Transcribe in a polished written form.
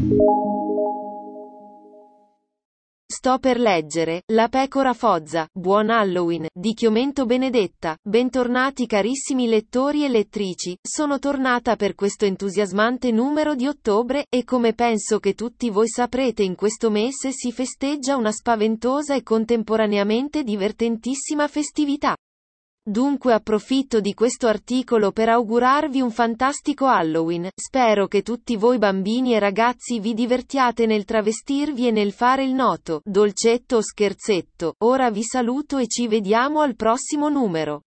Sto per leggere La pecora fozza, Buon Halloween, di Chiomento Benedetta. Bentornati carissimi lettori e lettrici, sono tornata per questo entusiasmante numero di ottobre, e come penso che tutti voi saprete in questo mese si festeggia una spaventosa e contemporaneamente divertentissima festività. Dunque approfitto di questo articolo per augurarvi un fantastico Halloween, spero che tutti voi bambini e ragazzi vi divertiate nel travestirvi e nel fare il noto, dolcetto o scherzetto. Ora vi saluto e ci vediamo al prossimo numero.